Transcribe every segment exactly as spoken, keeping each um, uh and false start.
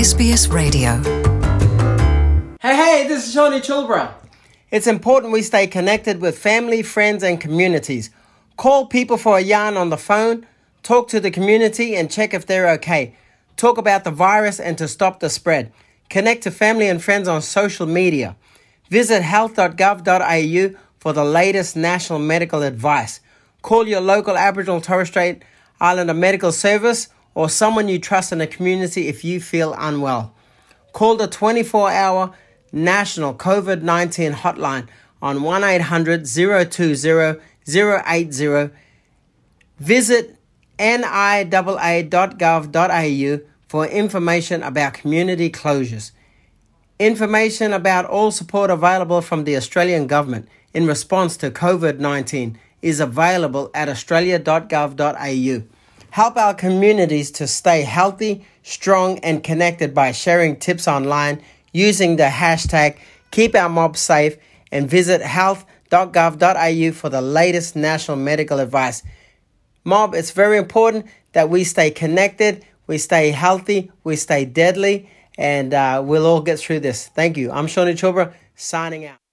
S B S Radio. Hey, hey, this is Shawnee Chulbra. It's important we stay connected with family, friends, and communities. Call people for a yarn on the phone, talk to the community, and check if they're okay. Talk about the virus and to stop the spread. Connect to family and friends on social media. Visit health dot gov dot a u for the latest national medical advice. Call your local Aboriginal Torres Strait Islander medical service or someone you trust in the community if you feel unwell. Call the twenty-four hour national COVID nineteen hotline on one eight hundred, zero two zero, zero eight zero. Visit N I A A dot gov dot a u for information about community closures. Information about all support available from the Australian Government in response to COVID nineteen is available at australia dot gov dot a u. Help our communities to stay healthy, strong, and connected by sharing tips online, using the hashtag Keep Our Mob Safe, and visit health dot gov dot a u for the latest national medical advice. Mob, it's very important that we stay connected, we stay healthy, we stay deadly, and uh, we'll all get through this. Thank you. I'm Shawnee Chulbra, signing out.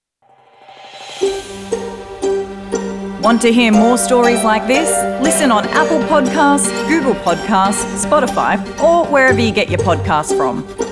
Want to hear more stories like this? Listen on Apple Podcasts, Google Podcasts, Spotify, or wherever you get your podcasts from.